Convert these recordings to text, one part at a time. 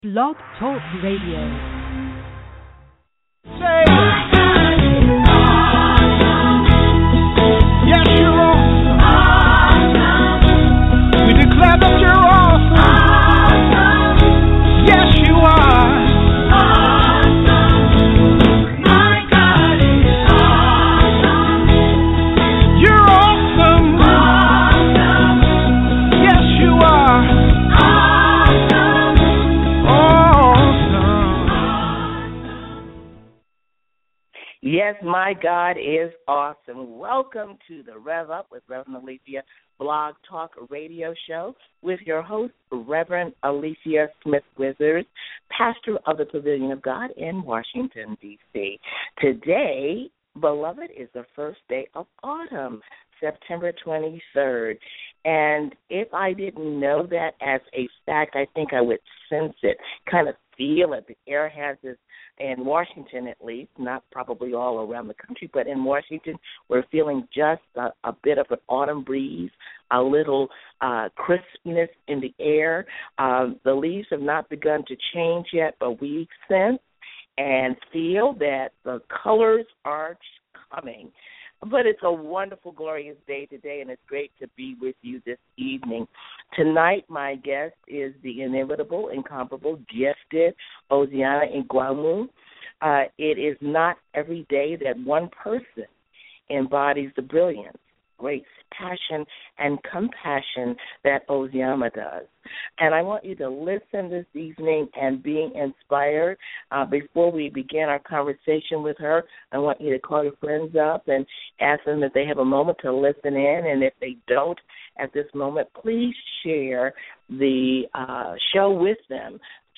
Blog Talk Radio. Say, yes, you're awesome. We declare that you're awesome. Yes, you are. My God is awesome. You're awesome. Yes, you are. Yes, my God is awesome. Welcome to the Rev Up with Reverend Alicia Blog Talk Radio Show with your host, Reverend Alicia Smith Wizards, pastor of the Pavilion of God in Washington, D.C. Today, beloved, is the first day of autumn, September 23rd. And if I didn't know that as a fact, I think I would sense it, kind of feel it. The air has this, in Washington at least, not probably all around the country, but in Washington, we're feeling just a bit of an autumn breeze, a little crispness in the air. The leaves have not begun to change yet, but we sense and feel that the colors are coming. But it's a wonderful, glorious day today, and it's great to be with you this evening. Tonight, my guest is the inimitable, incomparable, gifted Oziana Iguamu. It is not every day that one person embodies the brilliance, grace, passion, and compassion that Oziana does. And I want you to listen this evening and be inspired. Before we begin our conversation with her, I want you to call your friends up and ask them if they have a moment to listen in. And if they don't at this moment, please share the show with them.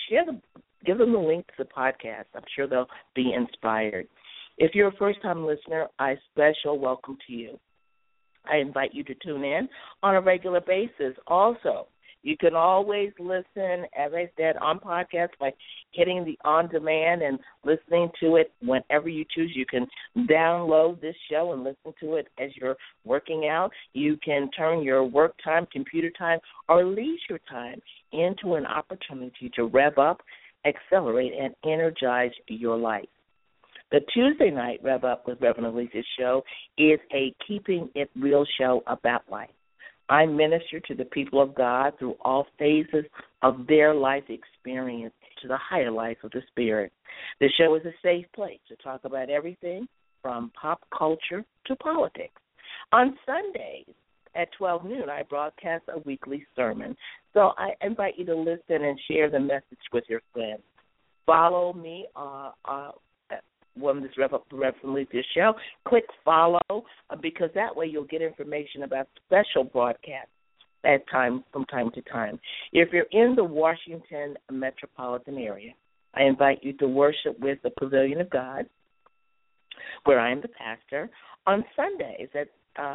Give them the link to the podcast. I'm sure they'll be inspired. If you're a first-time listener, I special welcome to you. I invite you to tune in on a regular basis. Also, you can always listen, as I said, on podcasts by hitting the on-demand and listening to it whenever you choose. You can download this show and listen to it as you're working out. You can turn your work time, computer time, or leisure time into an opportunity to rev up, accelerate, and energize your life. The Tuesday night Rev Up with Reverend Alicia's show is a Keeping It Real show about life. I minister to the people of God through all phases of their life experience to the higher life of the Spirit. The show is a safe place to talk about everything from pop culture to politics. On Sundays at 12 noon, I broadcast a weekly sermon. So I invite you to listen and share the message with your friends. Follow me this Reverend Alicia's show. Click follow because that way you'll get information about special broadcasts from time to time. If you're in the Washington metropolitan area, I invite you to worship with the Pavilion of God, where I am the pastor, on Sundays at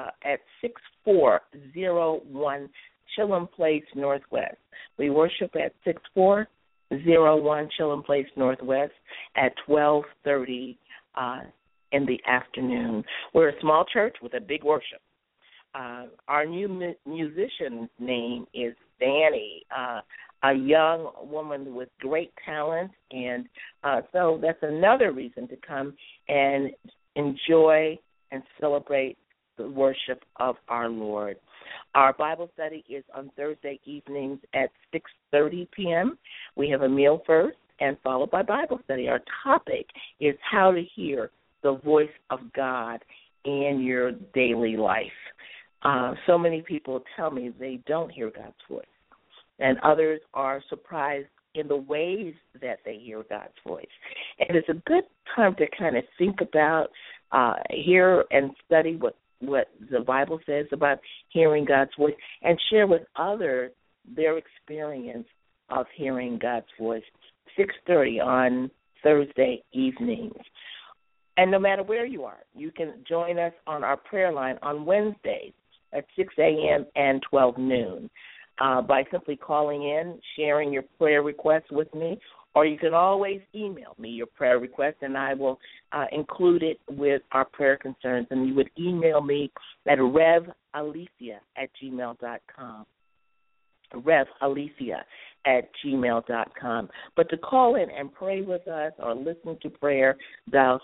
6401 Chilham Place Northwest. We worship at 6401 Chilham Place Northwest at 12:30 in the afternoon. We're a small church with a big worship. Our new musician's name is Danny, a young woman with great talent, and so that's another reason to come and enjoy and celebrate the worship of our Lord. Our Bible study is on Thursday evenings at 6:30 p.m. We have a meal first and followed by Bible study. Our topic is how to hear the voice of God in your daily life. So many people tell me they don't hear God's voice, and others are surprised in the ways that they hear God's voice. And it's a good time to kind of think about, hear and study what the Bible says about hearing God's voice and share with others their experience of hearing God's voice. 6:30 on Thursday evenings. And no matter where you are, you can join us on our prayer line on Wednesdays at 6 a.m. and 12 noon by simply calling in, sharing your prayer requests with me, or you can always email me your prayer request, and I will include it with our prayer concerns. And you would email me at revalicia@gmail.com. Rev Alicia gmail.com. But to call in and pray with us or listen to prayer, dial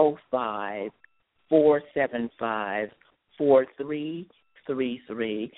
605-475-4333,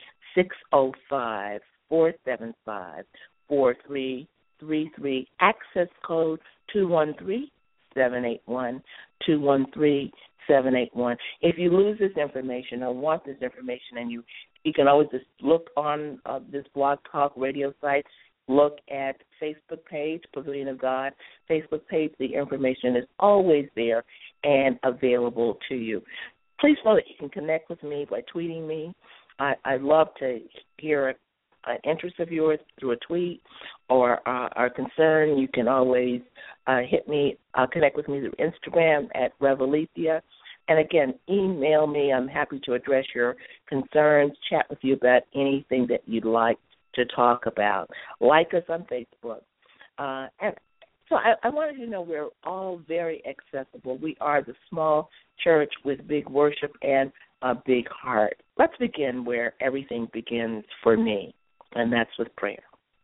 605-475-4333, access code 213-781, 213-781. If you lose this information or want this information, and you can always just look on this Blog Talk radio site, look at Facebook page, Pavilion of God, Facebook page. The information is always there and available to you. Please know that you can connect with me by tweeting me. I love to hear an interest of yours through a tweet or a concern. You can always hit me, connect with me through Instagram at Revalecia. And again, email me. I'm happy to address your concerns, chat with you about anything that you'd like to talk about. Like us on Facebook. And so I wanted you to know we're all very accessible. We are the small church with big worship and a big heart. Let's begin where everything begins for me, and that's with prayer.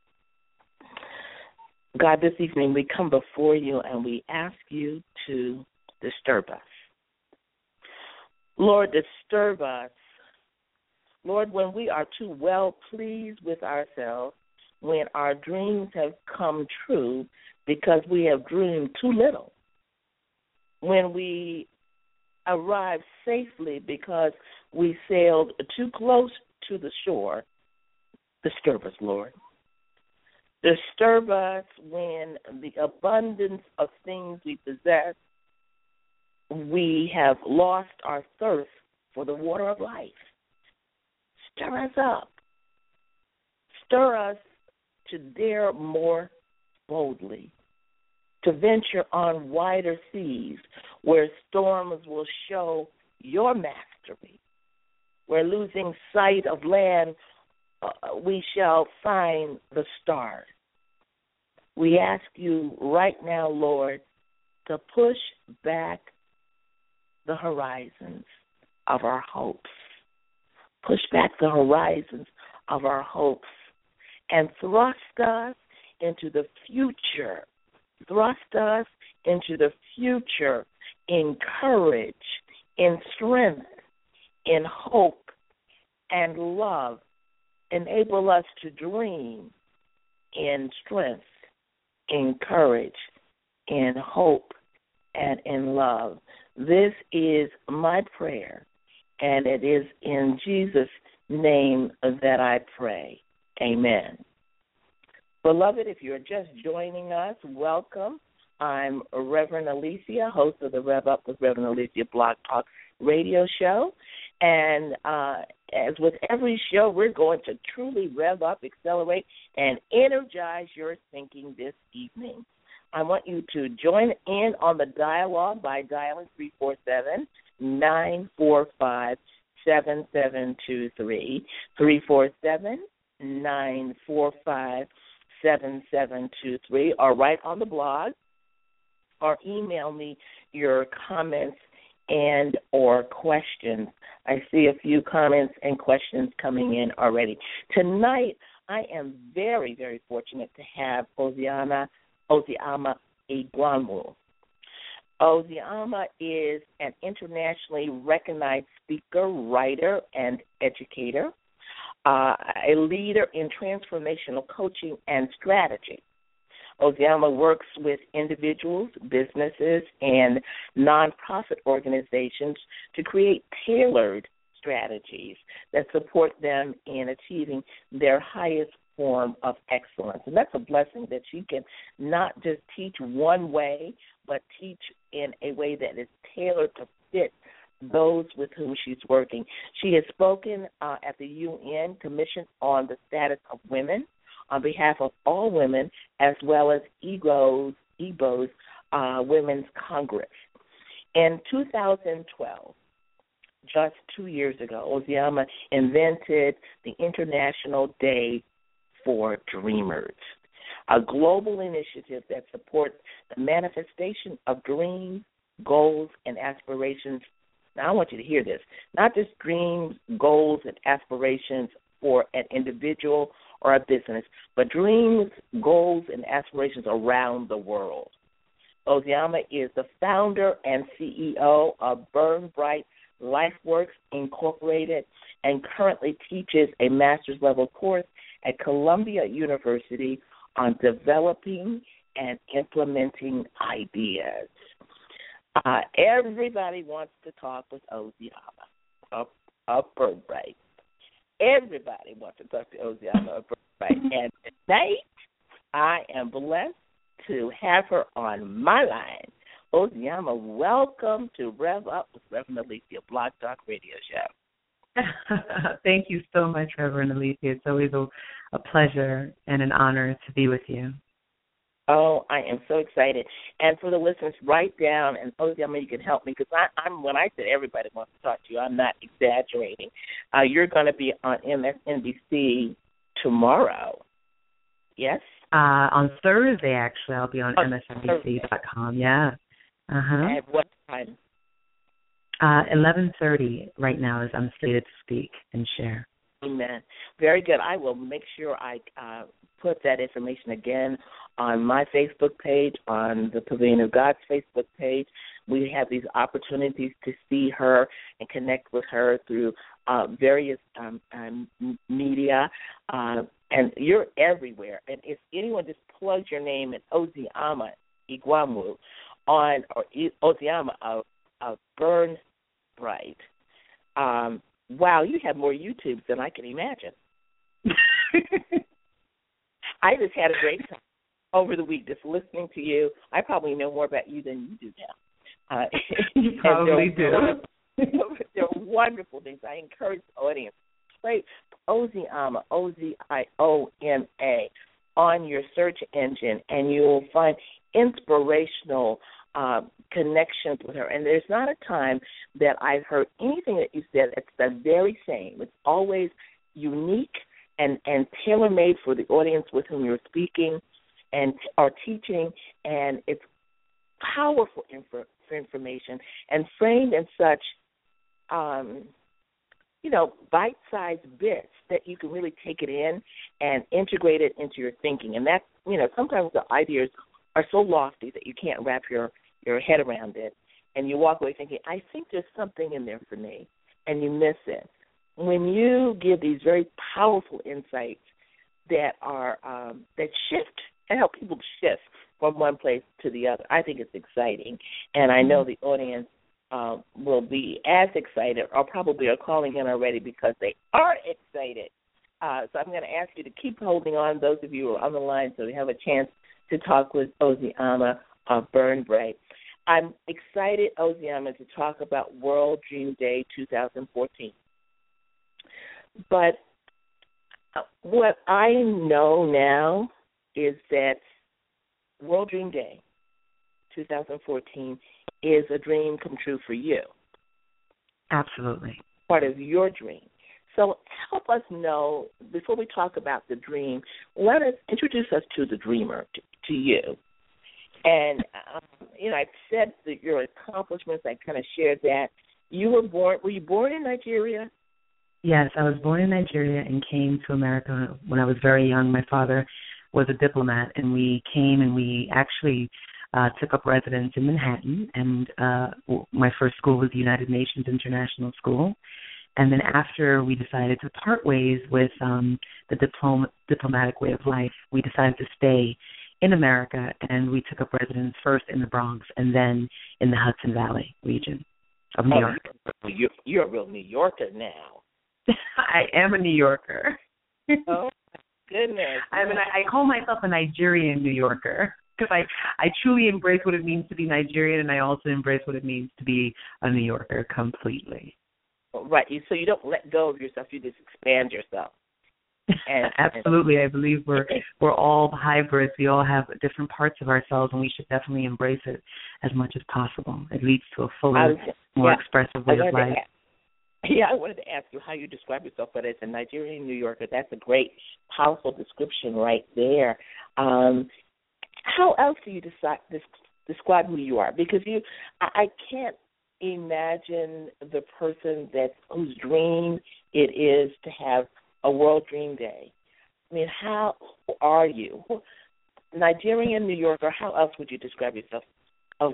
God, this evening we come before you and we ask you to disturb us. Lord, disturb us. Lord, when we are too well pleased with ourselves, when our dreams have come true because we have dreamed too little, when we arrive safely because we sailed too close to the shore, disturb us, Lord. Disturb us when the abundance of things we possess, we have lost our thirst for the water of life. Stir us up. Stir us to dare more boldly, to venture on wider seas where storms will show your mastery, where losing sight of land we shall find the stars. We ask you right now, Lord, to push back the horizons of our hopes. Push back the horizons of our hopes and thrust us into the future. Thrust us into the future in courage, in strength, in hope, and love. Enable us to dream in strength, in courage, in hope, and in love. This is my prayer, and it is in Jesus' name that I pray. Amen. Beloved, if you're just joining us, welcome. I'm Reverend Alicia, host of the Rev Up with Reverend Alicia Blog Talk radio show. And as with every show, we're going to truly rev up, accelerate, and energize your thinking this evening. I want you to join in on the dialogue by dialing 347-945-7723, 347-945-7723, or write on the blog, or email me your comments and or questions. I see a few comments and questions coming in already. Tonight, I am very, very fortunate to have Ozioma Igbanwo. Ozioma is an internationally recognized speaker, writer, and educator, a leader in transformational coaching and strategy. Ozioma works with individuals, businesses, and nonprofit organizations to create tailored strategies that support them in achieving their highest form of excellence. And that's a blessing that she can not just teach one way, but teach in a way that is tailored to fit those with whom she's working. She has spoken at the UN Commission on the Status of Women on behalf of all women, as well as EGO's Women's Congress. In 2012, just 2 years ago, Ozioma invented the International Day for Dreamers, a global initiative that supports the manifestation of dreams, goals, and aspirations. Now, I want you to hear this. Not just dreams, goals, and aspirations for an individual or a business, but dreams, goals, and aspirations around the world. Ozioma is the founder and CEO of Burn Bright LifeWorks Incorporated and currently teaches a master's level course at Columbia University on developing and implementing ideas. Everybody wants to talk with Ozioma of Burn Bright. Everybody wants to talk to Ozioma of Burn Bright. And tonight, I am blessed to have her on my line. Ozioma, welcome to Rev Up with Reverend Alicia Blog Talk Radio Show. Thank you so much, Reverend Alicia. It's always a pleasure and an honor to be with you. Oh, I am so excited. And for the listeners, write down, and Ozioma, you can help me, because I'm when I said everybody wants to talk to you, I'm not exaggerating. You're going to be on MSNBC tomorrow. Yes? On Thursday, actually, I'll be on MSNBC.com. Yeah. At what time? 11:30 right now is I'm slated to speak and share. Amen. Very good. I will make sure I put that information again on my Facebook page, on the Pavilion of God's Facebook page. We have these opportunities to see her and connect with her through various media, and you're everywhere. And if anyone just plugs your name in Ozioma Igwamu or Ozioma of Burn Bright, wow, you have more YouTubes than I can imagine. I just had a great time over the week just listening to you. I probably know more about you than you do now. You probably do. They're wonderful things. I encourage the audience, play Ozioma, Ozioma, on your search engine, and you will find inspirational connections with her. And there's not a time that I've heard anything that you said that's the very same. It's always unique and tailor-made for the audience with whom you're speaking and are teaching, and it's powerful information and framed in such, bite-sized bits that you can really take it in and integrate it into your thinking. And that, sometimes the ideas are so lofty that you can't wrap your head around it, and you walk away thinking, I think there's something in there for me, and you miss it. When you give these very powerful insights that are that shift and help people shift from one place to the other, I think it's exciting, and I know the audience will be as excited, or probably are calling in already because they are excited. So I'm going to ask you to keep holding on, those of you who are on the line, so we have a chance to talk with Ozioma of Burn Bright. I'm excited, Ozioma, to talk about World Dream Day 2014. But what I know now is that World Dream Day 2014 is a dream come true for you. Absolutely. Part of your dream. So help us know, before we talk about the dream, let us introduce us to the dreamer, to you. And, I said that your accomplishments, I kind of shared that. Were you born in Nigeria? Yes, I was born in Nigeria and came to America when I was very young. My father was a diplomat, and we came and we actually took up residence in Manhattan, and my first school was the United Nations International School. And then after we decided to part ways with the diplomatic way of life, we decided to stay in America, and we took up residence first in the Bronx and then in the Hudson Valley region of New York. You're a real New Yorker now. I am a New Yorker. Oh, my goodness. I call myself a Nigerian New Yorker because I truly embrace what it means to be Nigerian, and I also embrace what it means to be a New Yorker completely. Right. So you don't let go of yourself. You just expand yourself. Absolutely. I believe we're all hybrids. We all have different parts of ourselves, and we should definitely embrace it as much as possible. It leads to a fuller, more expressive way of life. I wanted to ask you how you describe yourself, but as a Nigerian New Yorker, that's a great, powerful description right there. How else do you describe who you are? Because I can't imagine the person whose dream it is to have a World Dream Day. I mean, how are you? Nigerian, New Yorker, how else would you describe yourself? Well,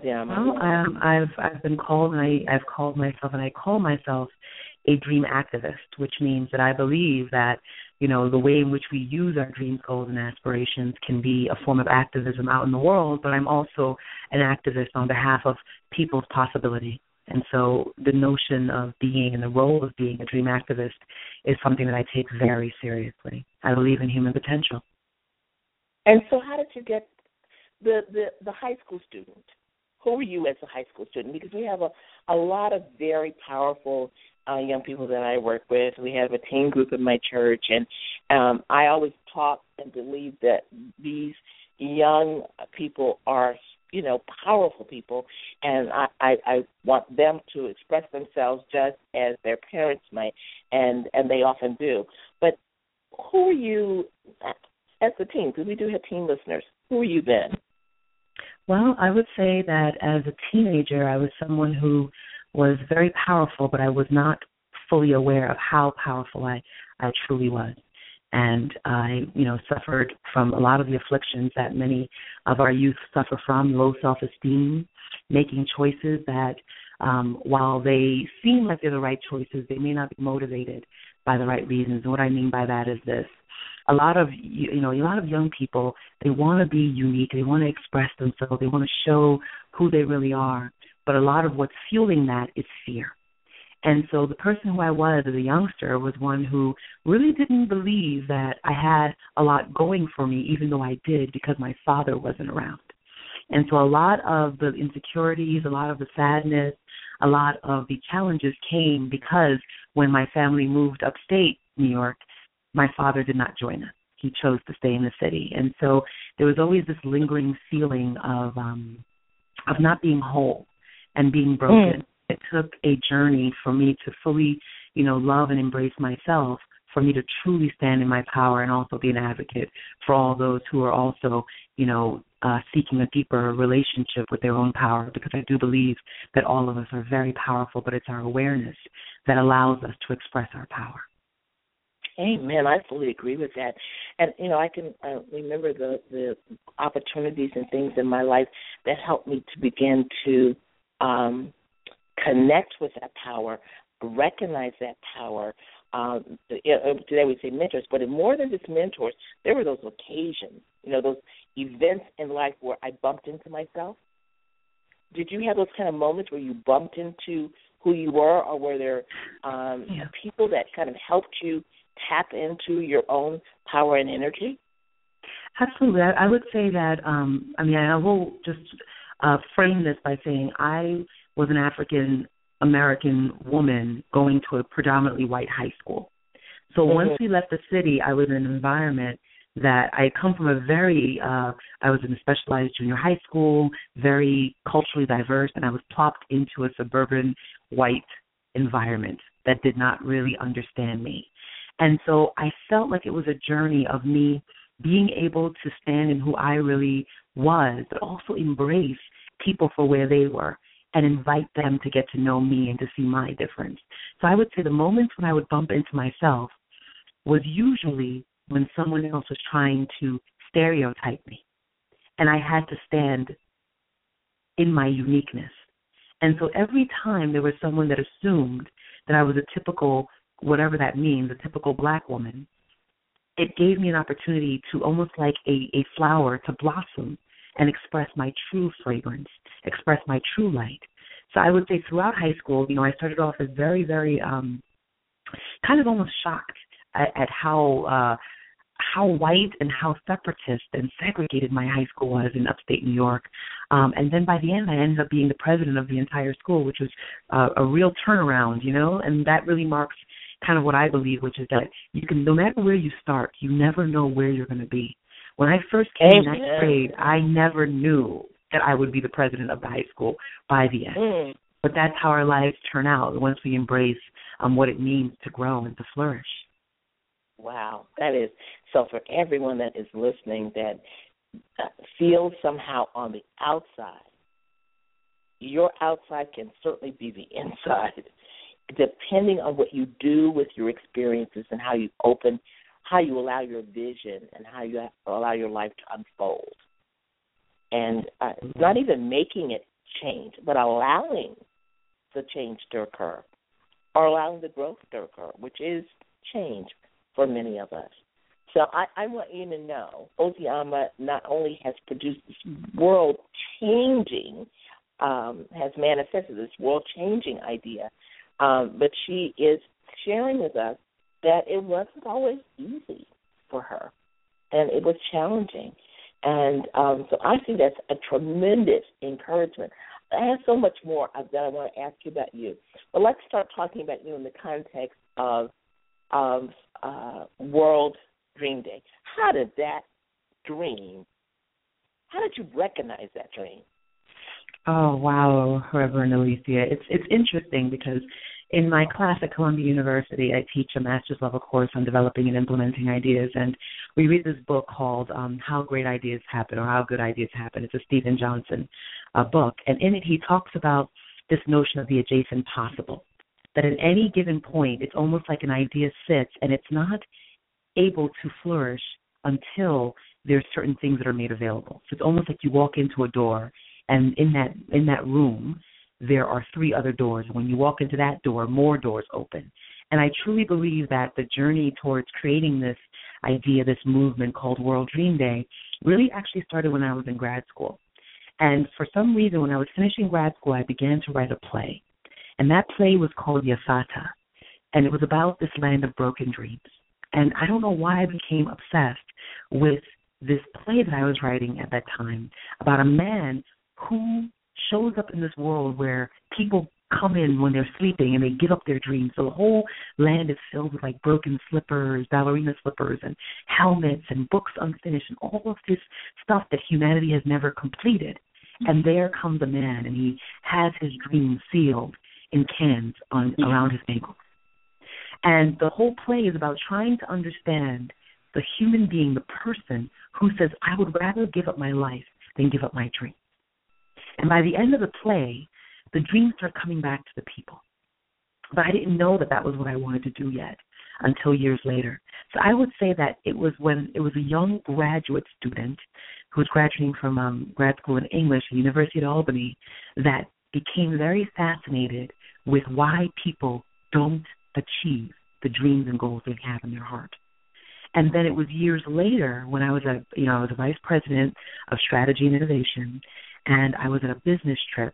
I've been called, and I've called myself, and I call myself a dream activist, which means that I believe that, you know, the way in which we use our dreams, goals, and aspirations can be a form of activism out in the world, but I'm also an activist on behalf of people's possibility. And so the notion of being and the role of being a dream activist is something that I take very seriously. I believe in human potential. And so how did you get the high school student? Who were you as a high school student? Because we have a lot of very powerful young people that I work with. We have a teen group in my church, and I always talk and believe that these young people are, you know, powerful people, and I want them to express themselves just as their parents might, and they often do. But who are you as a teen? Because we do have teen listeners. Who are you then? Well, I would say that as a teenager, I was someone who was very powerful, but I was not fully aware of how powerful I truly was. And I, you know, suffered from a lot of the afflictions that many of our youth suffer from, low self-esteem, making choices that while they seem like they're the right choices, they may not be motivated by the right reasons. And what I mean by that is this. A lot of young people, they want to be unique. They want to express themselves. They want to show who they really are. But a lot of what's fueling that is fear. And so the person who I was as a youngster was one who really didn't believe that I had a lot going for me, even though I did, because my father wasn't around. And so a lot of the insecurities, a lot of the sadness, a lot of the challenges came because when my family moved upstate New York, my father did not join us. He chose to stay in the city. And so there was always this lingering feeling of not being whole and being broken. It took a journey for me to fully, you know, love and embrace myself, for me to truly stand in my power and also be an advocate for all those who are also, you know, seeking a deeper relationship with their own power, because I do believe that all of us are very powerful, but it's our awareness that allows us to express our power. Amen. I fully agree with that. And, you know, I can remember the opportunities and things in my life that helped me to begin to connect with that power, recognize that power. Today we say mentors, but more than just mentors, there were those occasions, you know, those events in life where I bumped into myself. Did you have those kind of moments where you bumped into who you were, or were there people that kind of helped you tap into your own power and energy? Absolutely. I would say that, I will just frame this by saying I was an African-American woman going to a predominantly white high school. So once we left the city, I was in an environment that I had come from a very, I was in a specialized junior high school, very culturally diverse, and I was plopped into a suburban white environment that did not really understand me. And so I felt like it was a journey of me being able to stand in who I really was, but also embrace people for where they were and invite them to get to know me and to see my difference. So I would say the moments when I would bump into myself was usually when someone else was trying to stereotype me, and I had to stand in my uniqueness. And so every time there was someone that assumed that I was a typical, whatever that means, a typical black woman, it gave me an opportunity to, almost like a flower, to blossom and express my true fragrance, express my true light. So I would say throughout high school, you know, I started off as very, very kind of almost shocked at how white and how separatist and segregated my high school was in upstate New York. And then by the end, I ended up being the president of the entire school, which was a real turnaround, you know, and that really marks kind of what I believe, which is that you can, no matter where you start, you never know where you're going to be. When I first came in ninth grade, I never knew that I would be the president of the high school by the end. But that's how our lives turn out once we embrace what it means to grow and to flourish. Wow, that is, so for everyone that is listening that feels somehow on the outside, your outside can certainly be the inside, depending on what you do with your experiences and how you open how you allow your vision and how you allow your life to unfold. And not even making it change, but allowing the change to occur, or allowing the growth to occur, which is change for many of us. So I want you to know, Ozioma not only has produced this world-changing, has manifested this world-changing idea, but she is sharing with us that it wasn't always easy for her, and it was challenging. And so I think that's a tremendous encouragement. I have so much more that I want to ask you about you. But let's start talking about you in the context of World Dream Day. How did you recognize that dream? Oh, wow, Reverend Alicia. It's interesting because in my class at Columbia University, I teach a master's level course on developing and implementing ideas, and we read this book called How Great Ideas Happen, or How Good Ideas Happen. It's a Stephen Johnson book, and in it he talks about this notion of the adjacent possible, that at any given point, it's almost like an idea sits, and it's not able to flourish until there's certain things that are made available. So it's almost like you walk into a door, and in that room, there are 3 other doors. When you walk into that door, more doors open. And I truly believe that the journey towards creating this idea, this movement called World Dream Day, really actually started when I was in grad school. And for some reason, when I was finishing grad school, I began to write a play. And that play was called Yasata. And it was about this land of broken dreams. And I don't know why I became obsessed with this play that I was writing at that time about a man who shows up in this world where people come in when they're sleeping and they give up their dreams. So the whole land is filled with like broken slippers, ballerina slippers, and helmets and books unfinished and all of this stuff that humanity has never completed. And there comes a man, and he has his dreams sealed in cans around his ankles. And the whole play is about trying to understand the human being, the person who says, I would rather give up my life than give up my dream. And by the end of the play, the dreams start coming back to the people. But I didn't know that that was what I wanted to do yet until years later. So I would say that it was when it was a young graduate student who was graduating from grad school in English at the University of Albany that became very fascinated with why people don't achieve the dreams and goals they have in their heart. And then it was years later when I was a vice president of strategy and innovation, and I was on a business trip,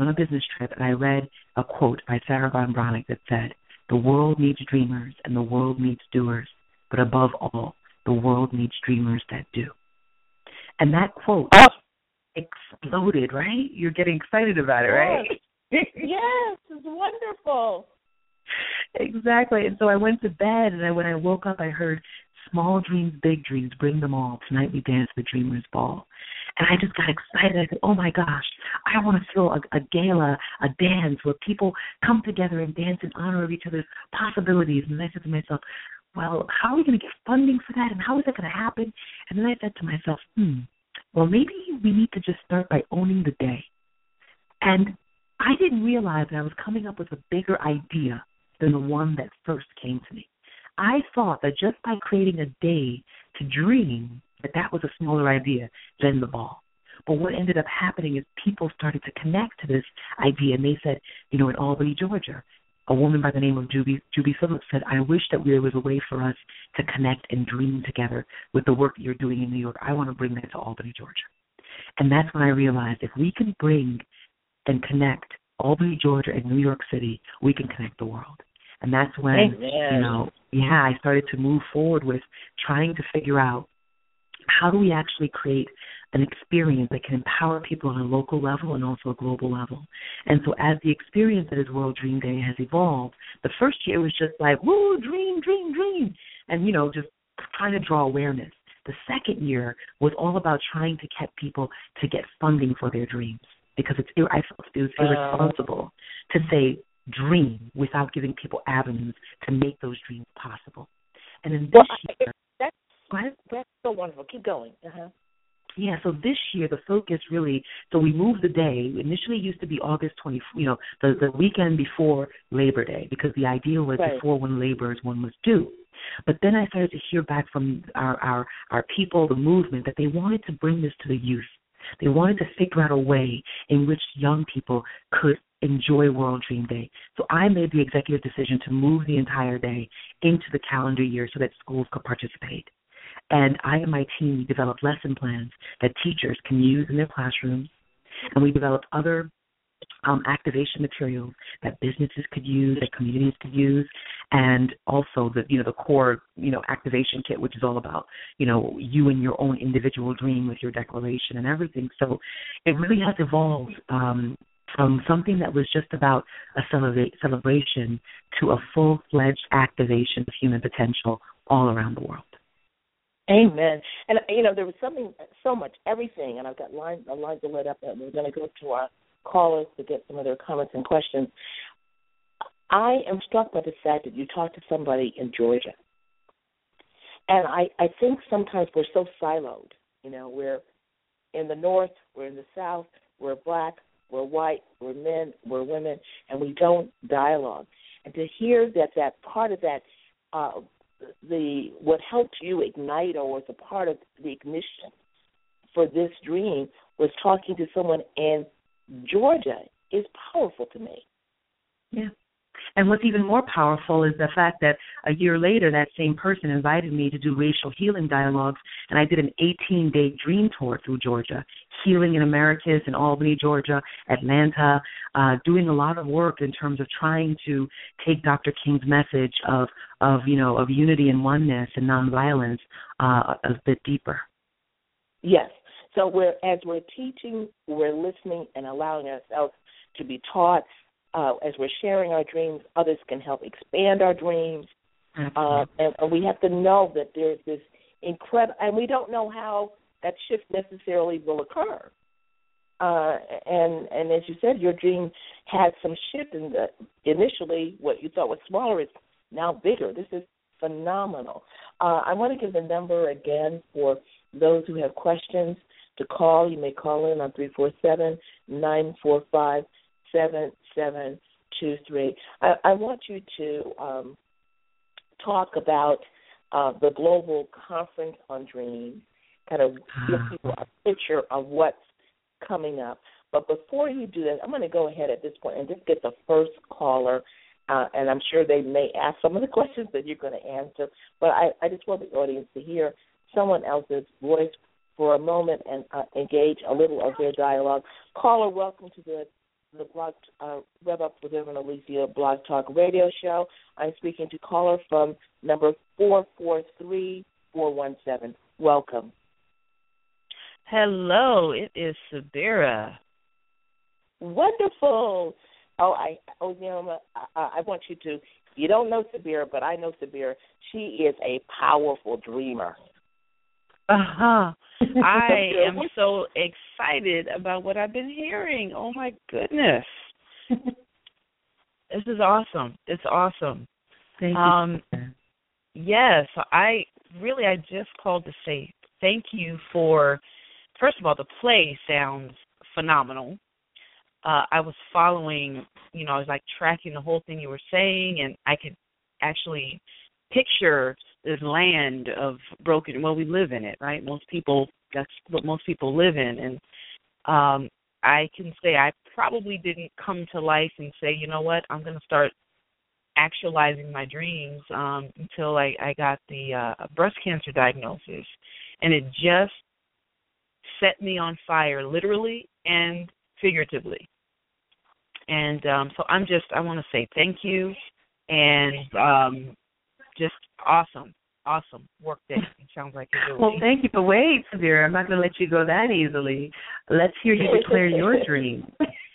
and I read a quote by Sarah Von Bronick that said, the world needs dreamers and the world needs doers, but above all, the world needs dreamers that do. And that quote exploded, right? You're getting excited about it, right? Yes, it's wonderful. Exactly. And so I went to bed, and when I woke up, I heard, small dreams, big dreams, bring them all. Tonight we dance the Dreamer's Ball. And I just got excited. I said, oh, my gosh, I want to throw a gala, a dance where people come together and dance in honor of each other's possibilities. And I said to myself, well, how are we going to get funding for that, and how is that going to happen? And then I said to myself, well, maybe we need to just start by owning the day. And I didn't realize that I was coming up with a bigger idea than the one that first came to me. I thought that just by creating a day to dream, that was a smaller idea than the ball. But what ended up happening is people started to connect to this idea, and they said, in Albany, Georgia, a woman by the name of Juby Phillips said, I wish that there was a way for us to connect and dream together with the work that you're doing in New York. I want to bring that to Albany, Georgia. And that's when I realized if we can bring and connect Albany, Georgia, and New York City, we can connect the world. And that's when, I started to move forward with trying to figure out how do we actually create an experience that can empower people on a local level and also a global level. And so as the experience that is World Dream Day has evolved, the first year was just like, woo, dream, dream, dream, and, just trying to draw awareness. The second year was all about trying to get people to get funding for their dreams, because I felt it was irresponsible to say dream without giving people avenues to make those dreams possible. And then this year... That's so wonderful. Keep going. Yeah, so this year the focus really, so we moved the day. Initially it used to be August 20, the weekend before Labor Day, because the idea was before one labors, one must do. But then I started to hear back from our people, the movement, that they wanted to bring this to the youth. They wanted to figure out a way in which young people could enjoy World Dream Day. So I made the executive decision to move the entire day into the calendar year so that schools could participate. And I and my team developed lesson plans that teachers can use in their classrooms, and we developed other activation materials that businesses could use, that communities could use, and also the core activation kit, which is all about you and your own individual dream with your declaration and everything. So it really has evolved from something that was just about a celebration to a full-fledged activation of human potential all around the world. Amen. And, there was so much, everything, and I've got lines lit up, and we're going to go to our callers to get some of their comments and questions. I am struck by the fact that you talked to somebody in Georgia. And I think sometimes we're so siloed. We're in the North, we're in the South, we're black, we're white, we're men, we're women, and we don't dialogue. And to hear that part of that, what helped you ignite or was a part of the ignition for this dream was talking to someone in Georgia is powerful to me. Yeah. And what's even more powerful is the fact that a year later, that same person invited me to do racial healing dialogues, and I did an 18-day dream tour through Georgia, healing in Americus in Albany, Georgia, Atlanta, doing a lot of work in terms of trying to take Dr. King's message of unity and oneness and nonviolence a bit deeper. Yes. So as we're teaching, we're listening and allowing ourselves to be taught. As we're sharing our dreams, others can help expand our dreams. And we have to know that there's this incredible, and we don't know how that shift necessarily will occur. And as you said, your dream had some shift in initially what you thought was smaller is now bigger. This is phenomenal. I want to give the number again for those who have questions to call. You may call in on 347-945-7723. I want you to talk about the Global Conference on Dreams, kind of give people a picture of what's coming up. But before you do that, I'm going to go ahead at this point and just get the first caller, and I'm sure they may ask some of the questions that you're going to answer. But I just want the audience to hear someone else's voice for a moment and engage a little of their dialogue. Caller, welcome to the Blog Rev Up with Reverend Alicia Blog Talk Radio Show. I'm speaking to caller from number 443417. Welcome. Hello, it is Sabira. Wonderful. I want you to. You don't know Sabira, but I know Sabira. She is a powerful dreamer. I am so excited about what I've been hearing. Oh, my goodness. This is awesome. It's awesome. Thank you. Yes, I just called to say thank you for, first of all, the play sounds phenomenal. I was following, I was like tracking the whole thing you were saying, and I could actually picture this land of broken, we live in it, right? That's what most people live in. And I can say I probably didn't come to life and say, you know what, I'm going to start actualizing my dreams until I got the breast cancer diagnosis. And it just set me on fire, literally and figuratively. And so I want to say thank you, and just awesome work day. It sounds like you're doing. Well, thank you. But wait, Sabira, I'm not going to let you go that easily. Let's hear you declare your dream.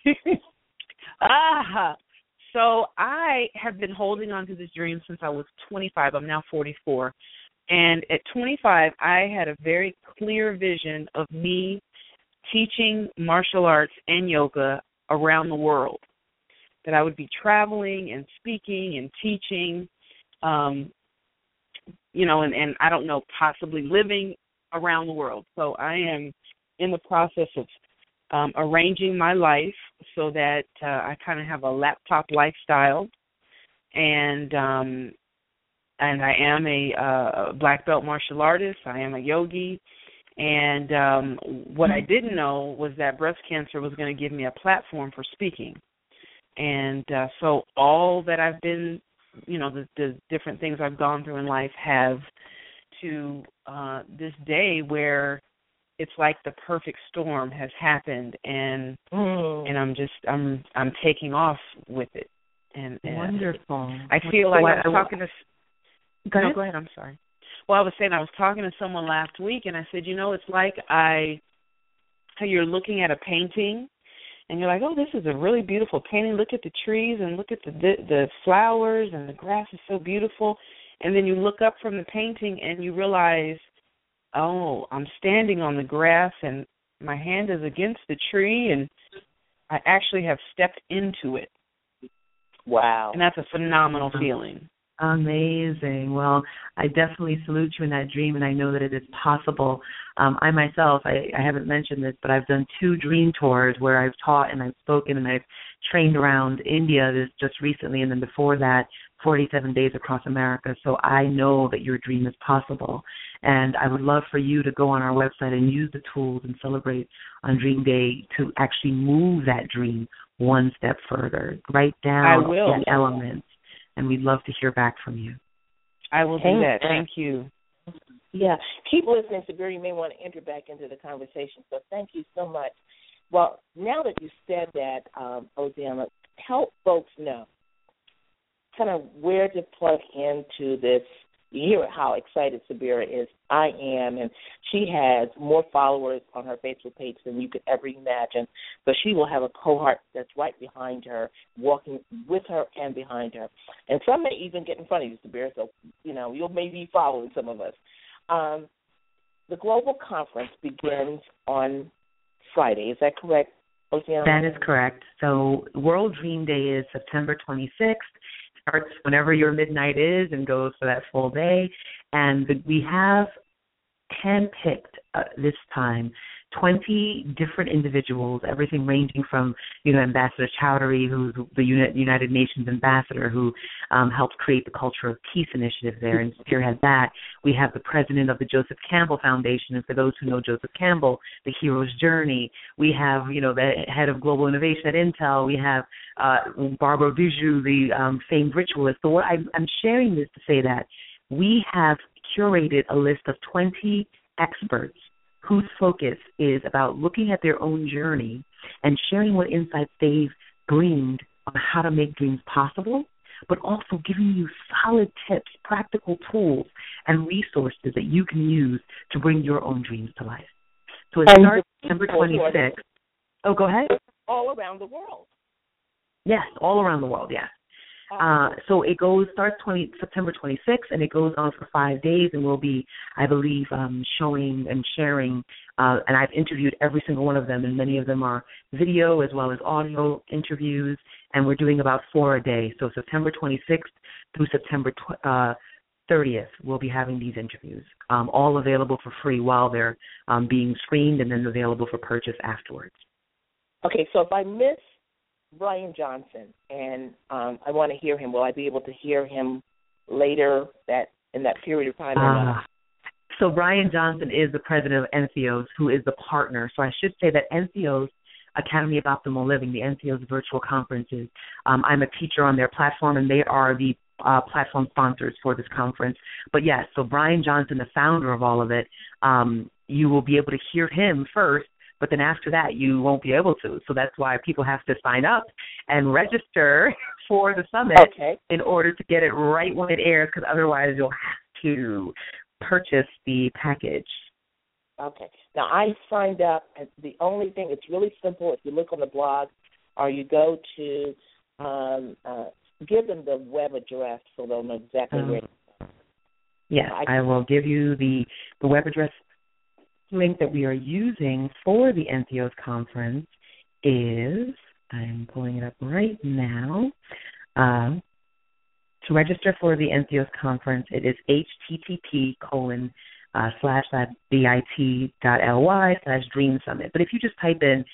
So I have been holding on to this dream since I was 25. I'm now 44. And at 25, I had a very clear vision of me teaching martial arts and yoga around the world, that I would be traveling and speaking and teaching, and I don't know, possibly living around the world. So I am in the process of arranging my life so that I kind of have a laptop lifestyle, and and I am a black belt martial artist. I am a yogi. And what I didn't know was that breast cancer was going to give me a platform for speaking. And so all that I've been, the different things I've gone through in life have to this day where it's like the perfect storm has happened, and I'm taking off with it. And wonderful. I feel like I was talking to. Go ahead. I'm sorry. Well, I was saying I was talking to someone last week, and I said, it's like how you're looking at a painting, and you're like, oh, this is a really beautiful painting. Look at the trees and look at the flowers, and the grass is so beautiful. And then you look up from the painting, and you realize, oh, I'm standing on the grass, and my hand is against the tree, and I actually have stepped into it. Wow. And that's a phenomenal feeling. Amazing. Well, I definitely salute you in that dream, and I know that it is possible. I myself, I haven't mentioned this, but I've done 2 dream tours where I've taught and I've spoken and I've trained around India just recently, and then before that, 47 days across America. So I know that your dream is possible. And I would love for you to go on our website and use the tools and celebrate on Dream Day to actually move that dream one step further. Write down the elements. And we'd love to hear back from you. I will do that. Thank you. Yeah. Keep listening, Sabir. You may want to enter back into the conversation. So thank you so much. Well, now that you said that, Ozioma, help folks know kind of where to plug into this. You hear how excited Sabira is. I am, and she has more followers on her Facebook page than you could ever imagine. So she will have a cohort that's right behind her, walking with her and behind her. And some may even get in front of you, Sabira, so, you'll maybe be following some of us. The global conference begins on Friday. Is that correct, Ozioma? That is correct. So World Dream Day is September 26th. Starts whenever your midnight is and goes for that full day. And we have handpicked this time 20 different individuals, everything ranging from, Ambassador Chowdhury, who's the United Nations ambassador who helped create the Culture of Peace initiative there and spearhead that. We have the president of the Joseph Campbell Foundation, and for those who know Joseph Campbell, the hero's journey. We have, the head of global innovation at Intel. We have Barbara Bijou, the famed ritualist. So what I'm sharing this to say that we have curated a list of 20 experts whose focus is about looking at their own journey and sharing what insights they've gleaned on how to make dreams possible, but also giving you solid tips, practical tools, and resources that you can use to bring your own dreams to life. So it starts September 26th. Oh, go ahead. All around the world. Yes, all around the world, yes. So it starts September 26th, and it goes on for 5 days, and we'll be, I believe, showing and sharing, and I've interviewed every single one of them, and many of them are video as well as audio interviews, and we're doing about 4 a day. So September 26th through September 30th, we'll be having these interviews, all available for free while they're being screened and then available for purchase afterwards. Okay, so if I miss Brian Johnson, and I want to hear him, will I be able to hear him later in that period of time? So Brian Johnson is the president of Entheos, who is the partner. So I should say that Entheos, Academy of Optimal Living, the Entheos virtual conferences, I'm a teacher on their platform, and they are the platform sponsors for this conference. But yes, so Brian Johnson, the founder of all of it, you will be able to hear him first, but then after that, you won't be able to. So that's why people have to sign up and register for the summit in order to get it right when it airs, because otherwise you'll have to purchase the package. Okay. Now, I signed up, and the only thing, it's really simple. If you look on the blog or you go to give them the web address so they'll know exactly where. Yes, I will give you the web address. Link that we are using for the Entheos conference is, I'm pulling it up right now, to register for the Entheos conference, it is http://bit.ly/Dream Summit. But if you just type in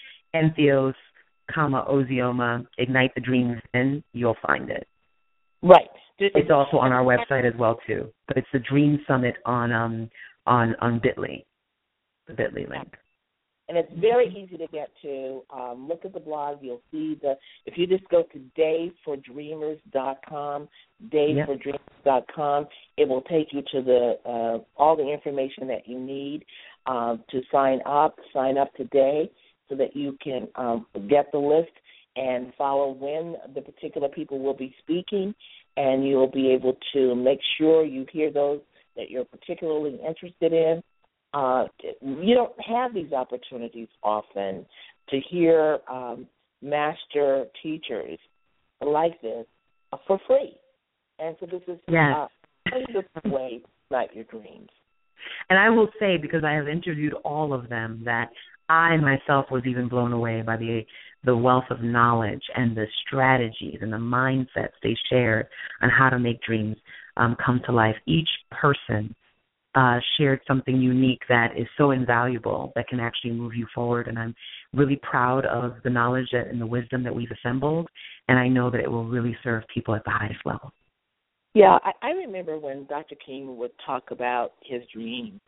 Entheos, Ozioma, Ignite the Dreams, then you'll find it. Right. It's also on our website as well too. But it's the Dream Summit on Bitly, the Bitly link. And it's very easy to get to. Look at the blog. You'll see if you just go to daysfordreamers.com, daysfordreamers.com, it will take you to all the information that you need to sign up. Sign up today so that you can get the list and follow when the particular people will be speaking, and you'll be able to make sure you hear those that you're particularly interested in. You don't have these opportunities often to hear master teachers like this for free. And so this is a way to ignite your dreams. And I will say, because I have interviewed all of them, that I myself was even blown away by the wealth of knowledge and the strategies and the mindsets they shared on how to make dreams come to life. Each person shared something unique that is so invaluable that can actually move you forward. And I'm really proud of the knowledge and the wisdom that we've assembled, and I know that it will really serve people at the highest level. Yeah, I remember when Dr. King would talk about his dream,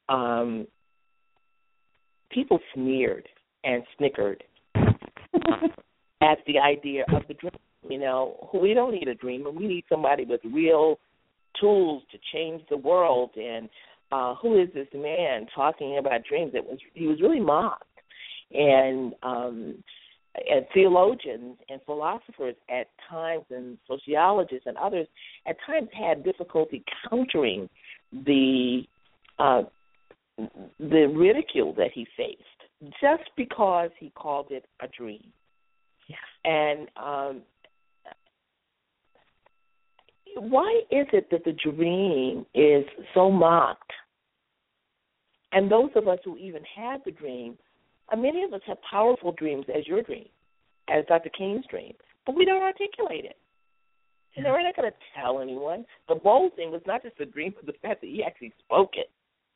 people sneered and snickered at the idea of the dream. You know, we don't need a dreamer. We need somebody with real tools to change the world. And who is this man talking about dreams? He was really mocked. And theologians and philosophers at times, and sociologists and others at times had difficulty countering the ridicule that he faced just because he called it a dream. Yes. And why is it that the dream is so mocked? And those of us who even have the dream, many of us have powerful dreams as your dream, as Dr. King's dream, but we don't articulate it. You know, we're not going to tell anyone. The bold thing was not just a dream, but the fact that he actually spoke it.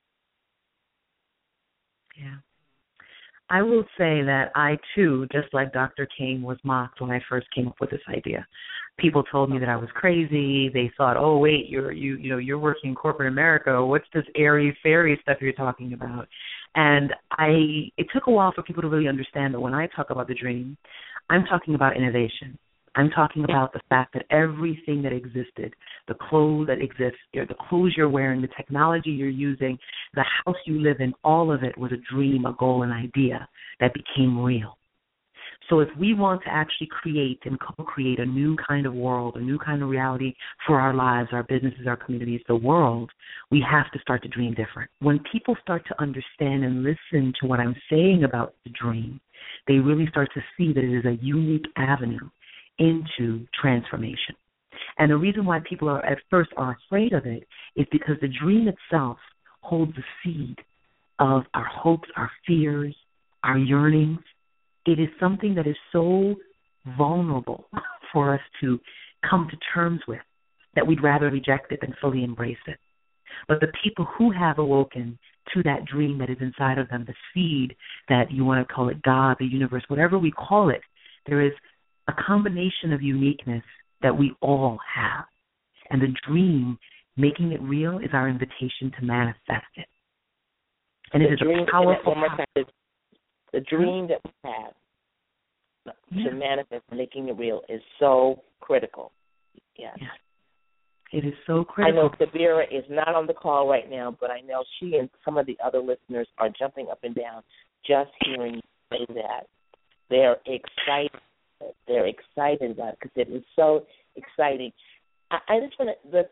Yeah. I will say that I, too, just like Dr. King, was mocked when I first came up with this idea. People told me that I was crazy. They thought, "Oh, wait, you're working in corporate America. What's this airy-fairy stuff you're talking about?" And it took a while for people to really understand that when I talk about the dream, I'm talking about innovation. I'm talking about the fact that everything that existed, the clothes that exist, the clothes you're wearing, the technology you're using, the house you live in, all of it was a dream, a goal, an idea that became real. So if we want to actually create and co-create a new kind of world, a new kind of reality for our lives, our businesses, our communities, the world, we have to start to dream different. When people start to understand and listen to what I'm saying about the dream, they really start to see that it is a unique avenue into transformation. And the reason why people at first are afraid of it is because the dream itself holds the seed of our hopes, our fears, our yearnings. It is something that is so vulnerable for us to come to terms with that we'd rather reject it than fully embrace it. But the people who have awoken to that dream that is inside of them, the seed that you want to call it God, the universe, whatever we call it, there is a combination of uniqueness that we all have. And the dream, making it real, is our invitation to manifest it. And it is a powerful the dream that we have to manifest, making it real, is so critical. Yes. It is so critical. I know Sabira is not on the call right now, but I know she and some of the other listeners are jumping up and down just hearing you say that. They're excited. They're excited about it because it is so exciting. I just want to,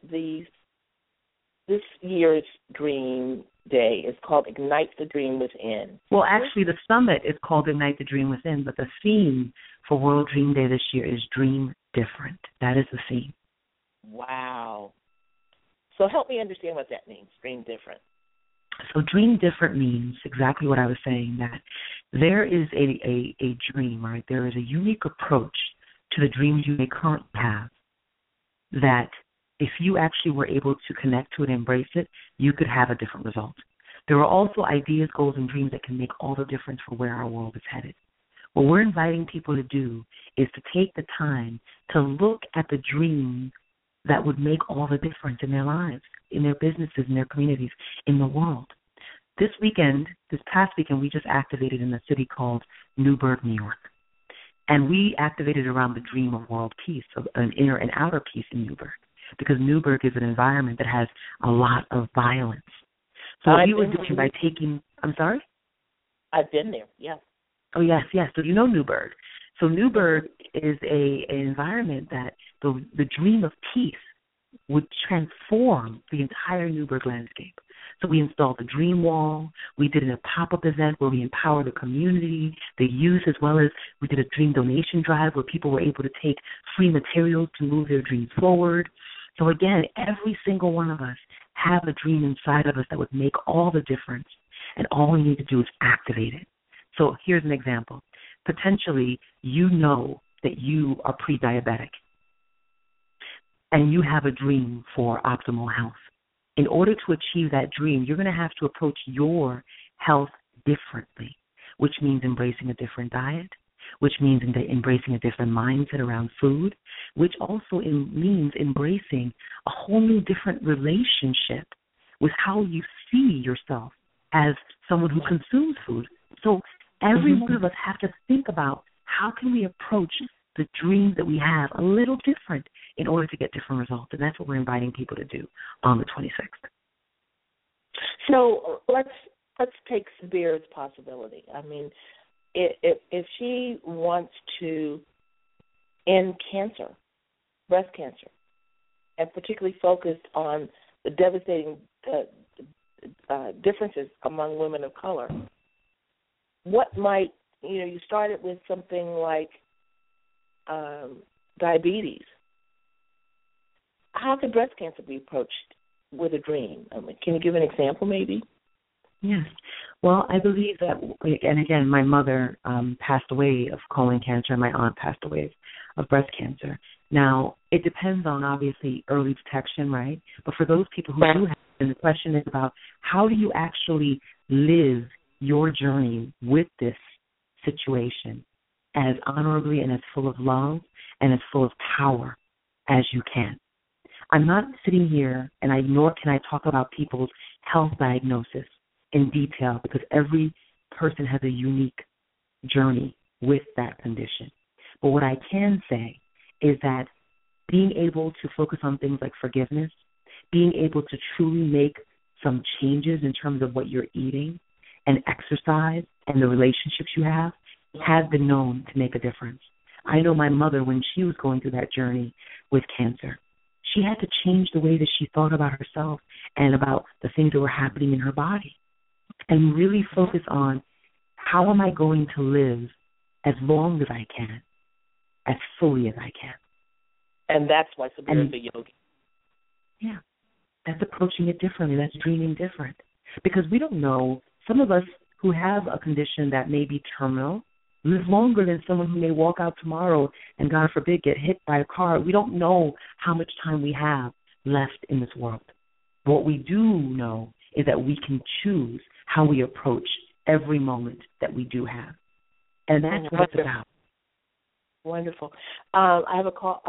this year's Dream Day is called Ignite the Dream Within. Well, actually, the summit is called Ignite the Dream Within, but the theme for World Dream Day this year is Dream Different. That is the theme. Wow. So help me understand what that means, Dream Different. So Dream Different means exactly what I was saying, that there is a dream, right? There is a unique approach to the dreams you may currently have that if you actually were able to connect to it and embrace it, you could have a different result. There are also ideas, goals, and dreams that can make all the difference for where our world is headed. What we're inviting people to do is to take the time to look at the dream that would make all the difference in their lives, in their businesses, in their communities, in the world. This past weekend, we just activated in a city called Newburgh, New York. And we activated around the dream of world peace, of an inner and outer peace in Newburgh, because Newburgh is an environment that has a lot of violence. So what we were doing by taking, I'm sorry? I've been there, yes. Oh, yes. So you know Newburgh. So Newburgh is an environment that the dream of peace would transform the entire Newburgh landscape. So we installed the Dream Wall. We did a pop-up event where we empowered the community, the youth, as well as we did a dream donation drive where people were able to take free materials to move their dreams forward. So again, every single one of us have a dream inside of us that would make all the difference, and all we need to do is activate it. So here's an example. Potentially, you know that you are pre-diabetic, and you have a dream for optimal health. In order to achieve that dream, you're going to have to approach your health differently, which means embracing a different diet, which means embracing a different mindset around food, which also means embracing a whole new different relationship with how you see yourself as someone who consumes food. So every one of us have to think about how can we approach the dreams that we have a little different in order to get different results. And that's what we're inviting people to do on the 26th. So let's take Sabira's possibility. I mean, if she wants to end cancer, breast cancer, and particularly focused on the devastating differences among women of color, what might, you started with something like diabetes. How could breast cancer be approached with a dream? I mean, can you give an example maybe? Yes. Well, I believe that, and again, my mother passed away of colon cancer, and my aunt passed away of breast cancer. Now, it depends on, obviously, early detection, right? But for those people who do have it, the question is about how do you actually live your journey with this situation as honorably and as full of love and as full of power as you can. I'm not sitting here, nor can I talk about people's health diagnosis in detail, because every person has a unique journey with that condition. But what I can say is that being able to focus on things like forgiveness, being able to truly make some changes in terms of what you're eating and exercise and the relationships you have been known to make a difference. I know my mother, when she was going through that journey with cancer, she had to change the way that she thought about herself and about the things that were happening in her body, and really focus on how am I going to live as long as I can, as fully as I can. And that's why Sabira is a yogi. Yeah, that's approaching it differently. That's dreaming different. Because we don't know, some of us who have a condition that may be terminal live longer than someone who may walk out tomorrow and, God forbid, get hit by a car. We don't know how much time we have left in this world. What we do know is that we can choose how we approach every moment that we do have. And that's what it's about. Wonderful. I have a call.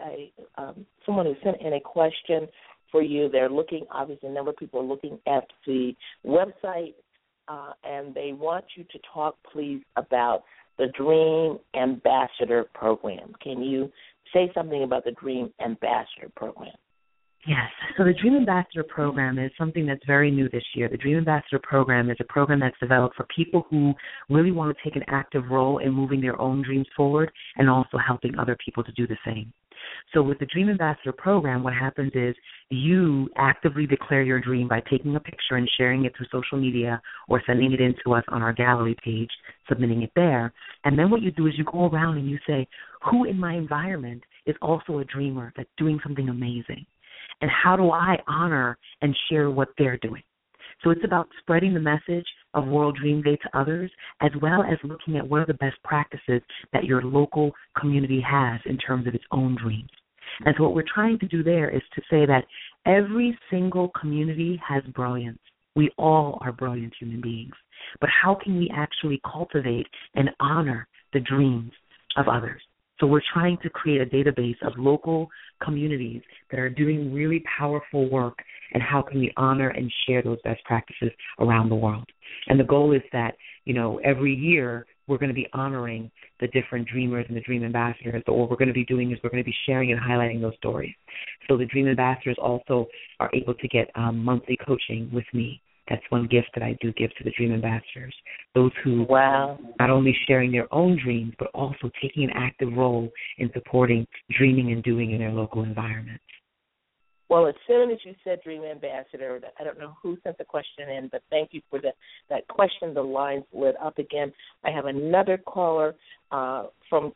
Someone who sent in a question for you. They're looking, obviously, a number of people are looking at the website, and they want you to talk, please, about the Dream Ambassador Program. Can you say something about the Dream Ambassador Program? Yes. So the Dream Ambassador Program is something that's very new this year. The Dream Ambassador Program is a program that's developed for people who really want to take an active role in moving their own dreams forward and also helping other people to do the same. So with the Dream Ambassador Program, what happens is you actively declare your dream by taking a picture and sharing it through social media or sending it in to us on our gallery page, submitting it there. And then what you do is you go around and you say, who in my environment is also a dreamer that's doing something amazing? And how do I honor and share what they're doing? So it's about spreading the message of World Dream Day to others, as well as looking at what are the best practices that your local community has in terms of its own dreams. And so what we're trying to do there is to say that every single community has brilliance. We all are brilliant human beings. But how can we actually cultivate and honor the dreams of others? So we're trying to create a database of local communities that are doing really powerful work, and how can we honor and share those best practices around the world. And the goal is that, every year we're going to be honoring the different dreamers and the dream ambassadors. So what we're going to be doing is we're going to be sharing and highlighting those stories. So the dream ambassadors also are able to get monthly coaching with me. That's one gift that I do give to the dream ambassadors. Those who not only sharing their own dreams, but also taking an active role in supporting dreaming and doing in their local environment. Well, as soon as you said dream ambassador, I don't know who sent the question in, but thank you for that question. The lines lit up again. I have another caller from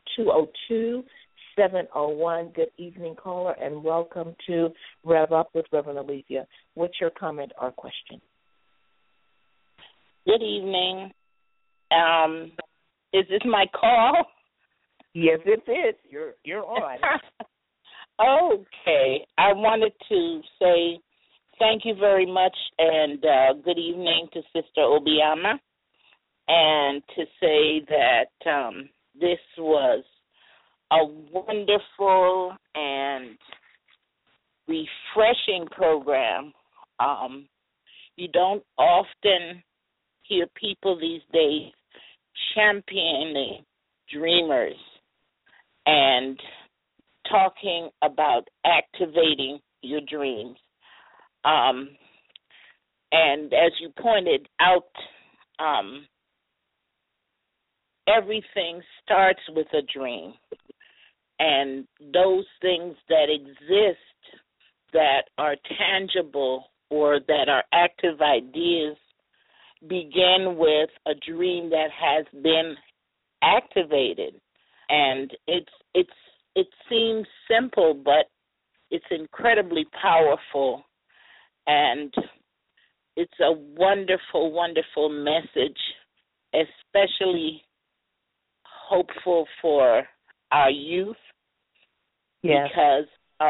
202-701. Good evening, caller, and welcome to Rev Up with Reverend Alethea. What's your comment or question? Good evening. Is this my call? Yes, it is. You're on. Okay. I wanted to say thank you very much, and good evening to Sister Obiama, and to say that this was a wonderful and refreshing program. You don't often hear people these days championing dreamers and talking about activating your dreams. And as you pointed out, everything starts with a dream. And those things that exist that are tangible or that are active ideas begin with a dream that has been activated. And it seems simple, but it's incredibly powerful, and it's a wonderful, wonderful message, especially hopeful for our youth, because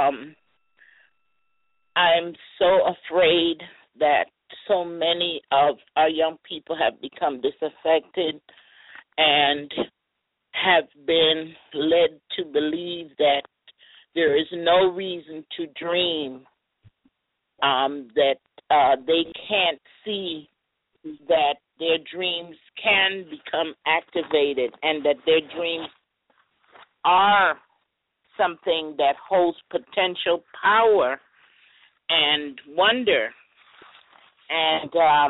I'm so afraid that so many of our young people have become disaffected and have been led to believe that there is no reason to dream, that they can't see that their dreams can become activated and that their dreams are something that holds potential power and wonder. And,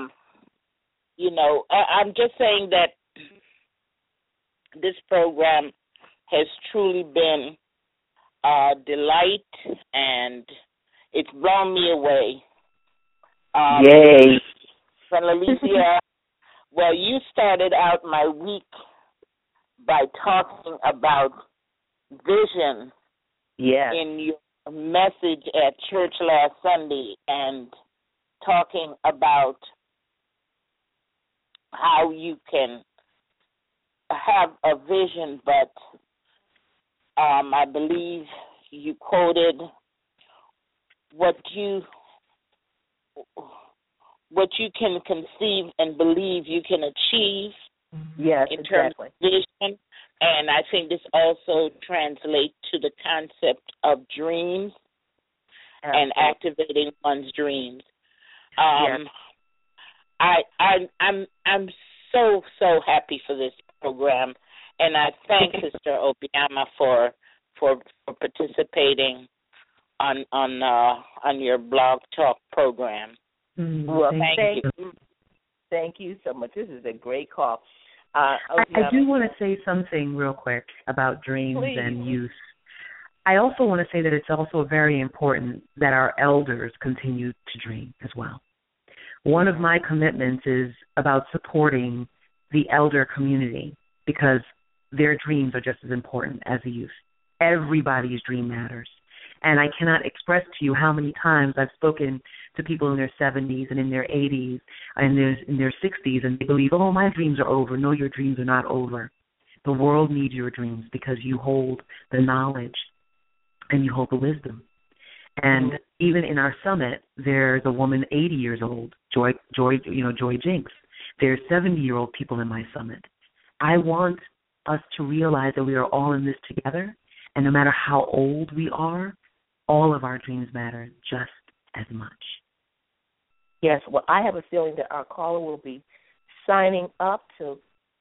I'm just saying that this program has truly been a delight, and it's blown me away. Yay. Alicia, well, you started out my week by talking about vision in your message at church last Sunday, and talking about how you can have a vision, but I believe you quoted what you can conceive and believe you can achieve in terms of vision. And I think this also translates to the concept of dreams and activating one's dreams. I'm so happy for this program, and I thank Sister Obiama for participating on your Blog Talk program. Well, thank you. Thank you so much. This is a great call. I do want to say something real quick about dreams and youth. I also want to say that it's also very important that our elders continue to dream as well. One of my commitments is about supporting the elder community, because their dreams are just as important as the youth. Everybody's dream matters. And I cannot express to you how many times I've spoken to people in their 70s and in their 80s and in their 60s, and they believe, oh, my dreams are over. No, your dreams are not over. The world needs your dreams because you hold the knowledge and you hold the wisdom. And even in our summit, there's a woman 80 years old, Joy Jinks. There's 70-year-old people in my summit. I want us to realize that we are all in this together, and no matter how old we are, all of our dreams matter just as much. Yes, well, I have a feeling that our caller will be signing up to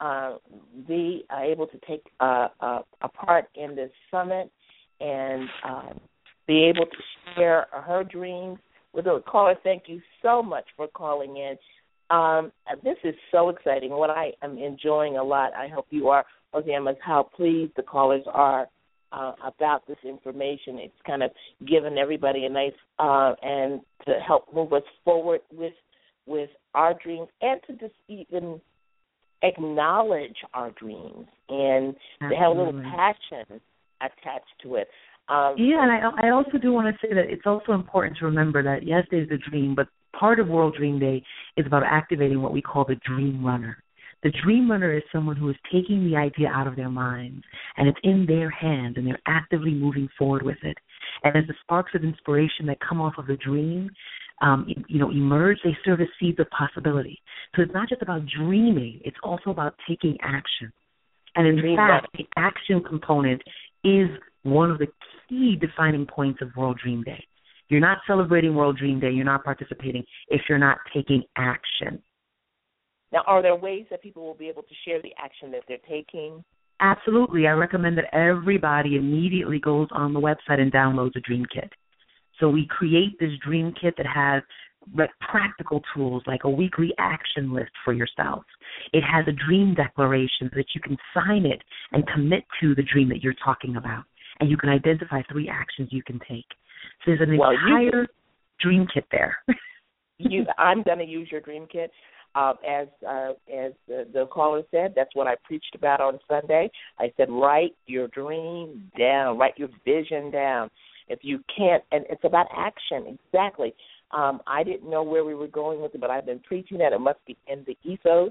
be able to take a part in this summit and be able to share her dreams with the caller. Thank you so much for calling in. This is so exciting. What I am enjoying a lot, I hope you are, Roseanne, is how pleased the callers are about this information. It's kind of given everybody a nice and to help move us forward with our dreams and to just even acknowledge our dreams and to have a little passion attached to it. And I also do want to say that it's also important to remember that, yes, there's a dream, but part of World Dream Day is about activating what we call the dream runner. The dream runner is someone who is taking the idea out of their minds, and it's in their hands, and they're actively moving forward with it. And as the sparks of inspiration that come off of the dream, emerge, they serve as seeds of possibility. So it's not just about dreaming, it's also about taking action. And in fact, the action component is one of the key defining points of World Dream Day. You're not celebrating World Dream Day, you're not participating if you're not taking action. Now, are there ways that people will be able to share the action that they're taking? Absolutely. I recommend that everybody immediately goes on the website and downloads a Dream Kit. So we create this Dream Kit that has practical tools like a weekly action list for yourself. It has a dream declaration so that you can sign it and commit to the dream that you're talking about. And you can identify 3 actions you can take. So there's an entire Dream Kit there. I'm going to use your Dream Kit. As the caller said, that's what I preached about on Sunday. I said, write your dream down, write your vision down. If you can't, and it's about action, exactly. I didn't know where we were going with it, but I've been preaching that it must be in the ethos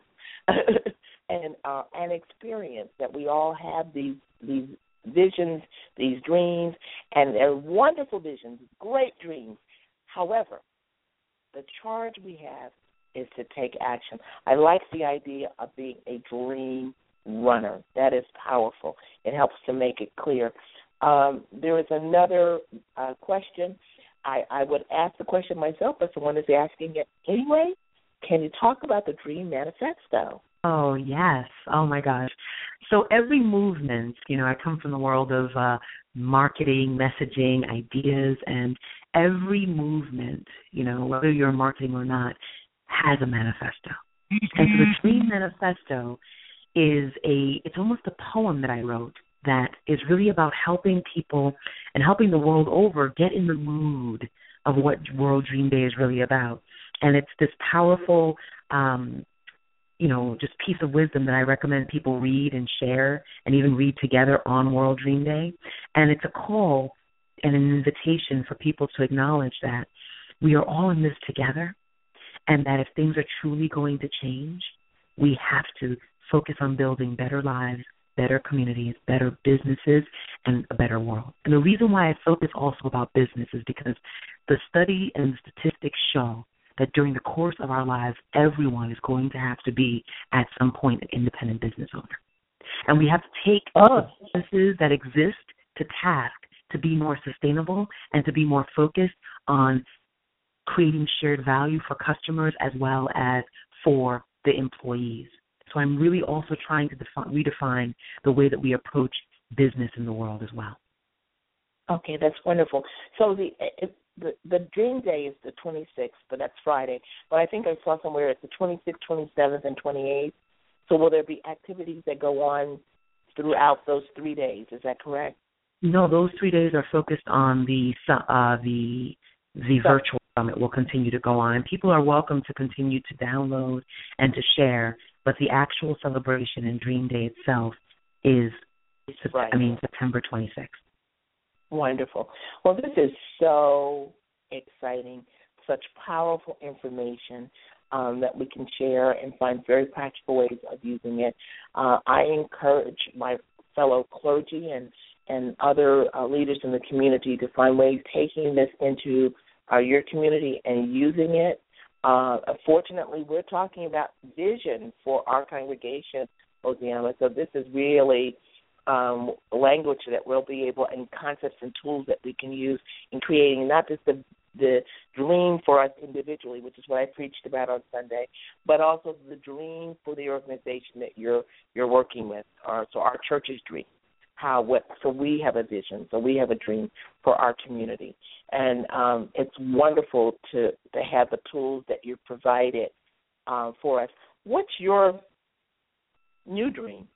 and experience that we all have these visions, these dreams, and they're wonderful visions, great dreams. However, the charge we have is to take action. I like the idea of being a dream runner. That is powerful. It helps to make it clear. There is another question. I would ask the question myself, but someone is asking it anyway. Can you talk about the Dream Manifesto? Oh, yes. Oh, my gosh. So every movement, I come from the world of marketing, messaging, ideas, and every movement, whether you're marketing or not, has a manifesto. And so the Dream Manifesto it's almost a poem that I wrote that is really about helping people and helping the world over get in the mood of what World Dream Day is really about. And it's this powerful, just piece of wisdom that I recommend people read and share and even read together on World Dream Day. And it's a call and an invitation for people to acknowledge that we are all in this together, and that if things are truly going to change, we have to focus on building better lives, better communities, better businesses, and a better world. And the reason why I focus also about business is because the study and the statistics show that during the course of our lives, everyone is going to have to be, at some point, an independent business owner. And we have to take the businesses that exist to task to be more sustainable and to be more focused on creating shared value for customers as well as for the employees. So I'm really also trying to redefine the way that we approach business in the world as well. Okay, that's wonderful. So the Dream Day is the 26th, but that's Friday. But I think I saw somewhere it's the 26th, 27th, and 28th. So will there be activities that go on throughout those 3 days? Is that correct? No, those 3 days are focused on the virtual summit will continue to go on. And people are welcome to continue to download and to share, but the actual celebration and Dream Day itself is September 26th. Wonderful. Well, this is so exciting, such powerful information that we can share and find very practical ways of using it. I encourage my fellow clergy and other leaders in the community to find ways taking this into your community and using it. Fortunately, we're talking about vision for our congregation Oziama. So this is really language that we'll be able, and concepts and tools that we can use in creating not just the dream for us individually, which is what I preached about on Sunday, but also the dream for the organization that you're working with, so our church's dream. So we have a vision, so we have a dream for our community. And it's wonderful to have the tools that you've provided for us. What's your new dream?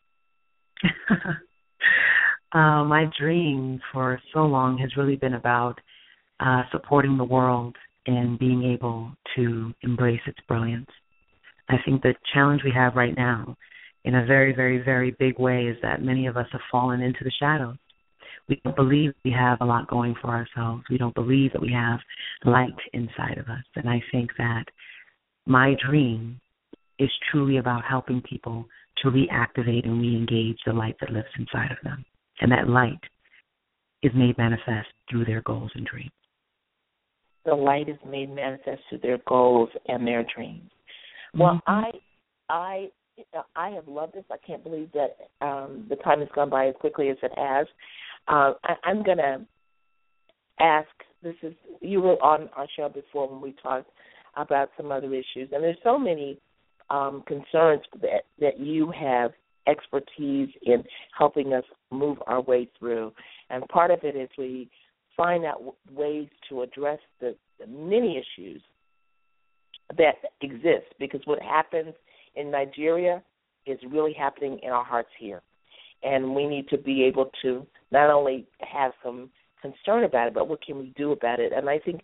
My dream for so long has really been about supporting the world and being able to embrace its brilliance. I think the challenge we have right now in a very, very, very big way is that many of us have fallen into the shadows. We don't believe we have a lot going for ourselves. We don't believe that we have light inside of us. And I think that my dream is truly about helping people to reactivate and re-engage the light that lives inside of them. And that light is made manifest through their goals and dreams. The light is made manifest through their goals and their dreams. Well, I have loved this. I can't believe that the time has gone by as quickly as it has. I'm going to ask, you were on our show before when we talked about some other issues, and there's so many concerns that you have expertise in helping us move our way through. And part of it is we find out ways to address the many issues that exist, because what happens in Nigeria is really happening in our hearts here. And we need to be able to not only have some concern about it, but what can we do about it? And I think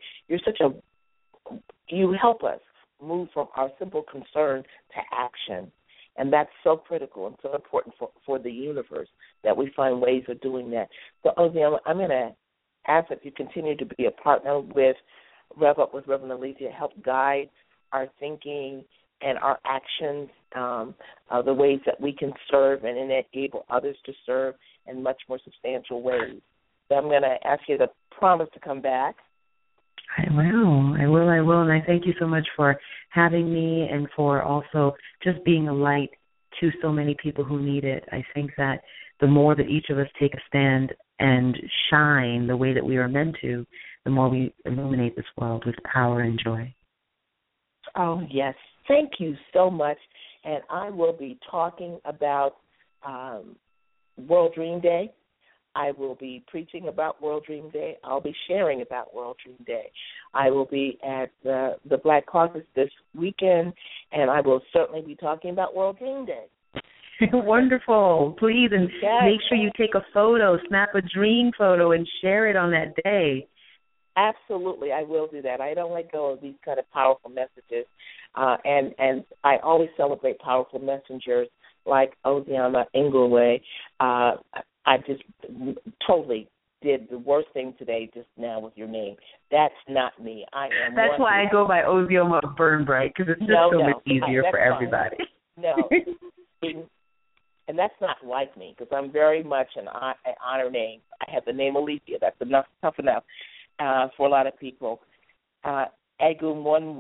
you help us move from our simple concern to action. And that's so critical and so important for the universe that we find ways of doing that. So, Oziama, I'm going to ask that you continue to be a partner with Rev Up with Reverend Alicia, help guide our thinking and our actions, the ways that we can serve and enable others to serve in much more substantial ways. So I'm going to ask you to promise to come back. I will, and I thank you so much for having me and for also just being a light to so many people who need it. I think that the more that each of us take a stand and shine the way that we are meant to, the more we illuminate this world with power and joy. Oh, yes. Thank you so much. And I will be talking about World Dream Day. I will be preaching about World Dream Day. I'll be sharing about World Dream Day. I will be at the Black Caucus this weekend, and I will certainly be talking about World Dream Day. Wonderful. Please, and make sure you take a photo, snap a dream photo, and share it on that day. Absolutely, I will do that. I don't let go of these kind of powerful messages, and I always celebrate powerful messengers like Oziama Ingleway. I just totally did the worst thing today just now with your name. That's not me. That's why I go by Oziama Burnbright, because it's just so much easier for everybody. No. And that's not like me, because I'm very much an honor name. I have the name Alicia. That's tough enough for a lot of people. Egwunwu,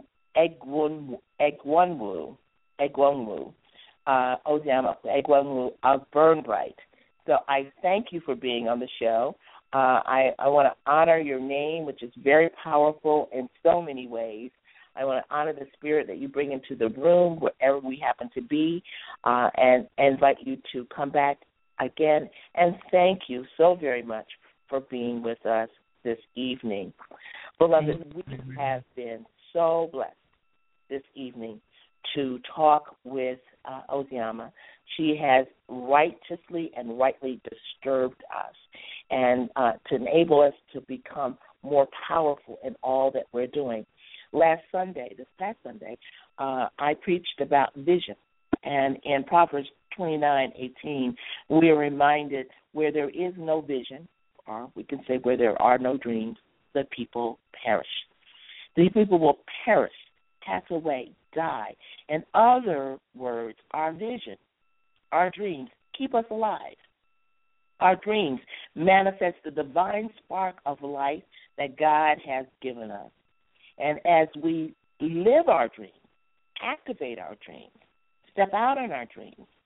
Oziama Egwunwu of Burnbright. So I thank you for being on the show. I want to honor your name, which is very powerful in so many ways. I want to honor the spirit that you bring into the room, wherever we happen to be, and invite you to come back again. And thank you so very much for being with us this evening. Beloved, we have been so blessed this evening to talk with Oziama. She has righteously and rightly disturbed us, and to enable us to become more powerful in all that we're doing. This past Sunday, I preached about vision, and in Proverbs 29:18, we are reminded where there is no vision, or we can say where there are no dreams, the people perish. The people will perish, pass away, die. In other words, our vision, our dreams keep us alive. Our dreams manifest the divine spark of life that God has given us. And as we live our dreams, activate our dreams, step out on our dreams,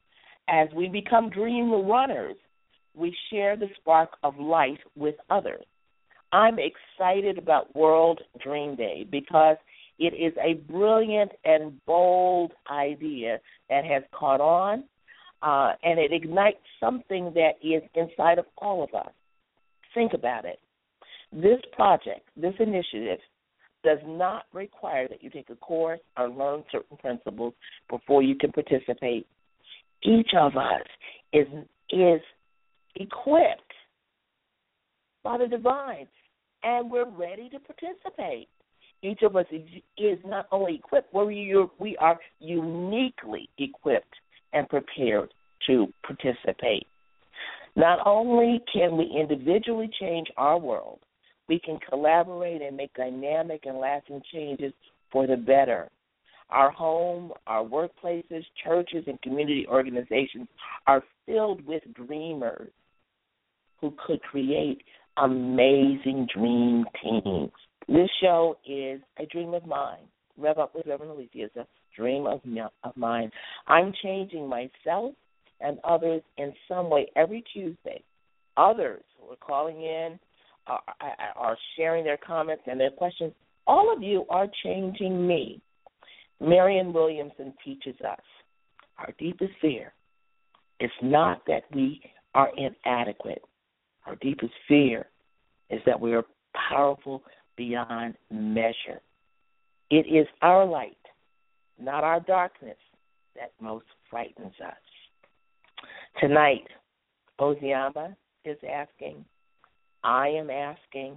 As we become dream runners, we share the spark of life with others. I'm excited about World Dream Day because it is a brilliant and bold idea that has caught on, and it ignites something that is inside of all of us. Think about it. This project, this initiative, does not require that you take a course or learn certain principles before you can participate. Each of us is equipped by the divine, and we're ready to participate. Each of us is not only equipped, we are uniquely equipped and prepared to participate. Not only can we individually change our world, we can collaborate and make dynamic and lasting changes for the better. Our home, our workplaces, churches, and community organizations are filled with dreamers who could create amazing dream teams. This show is a dream of mine. Rev Up with Reverend Alicia is a dream of mine. I'm changing myself and others in some way every Tuesday. Others who are calling in are sharing their comments and their questions. All of you are changing me. Marianne Williamson teaches us our deepest fear is not that we are inadequate. Our deepest fear is that we are powerful beyond measure. It is our light, not our darkness, that most frightens us. Tonight, Oziama is asking, I am asking,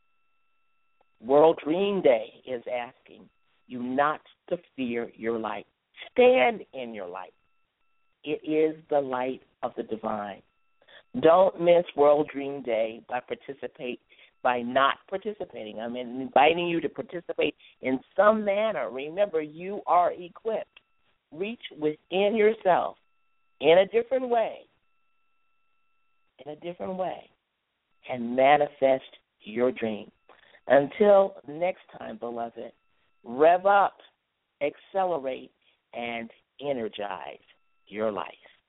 World Dream Day is asking you not to fear your light. Stand in your light. It is the light of the divine. Don't miss World Dream Day by not participating. I'm inviting you to participate in some manner. Remember, you are equipped. Reach within yourself in a different way, and manifest your dream. Until next time, beloved, rev up, accelerate, and energize your life.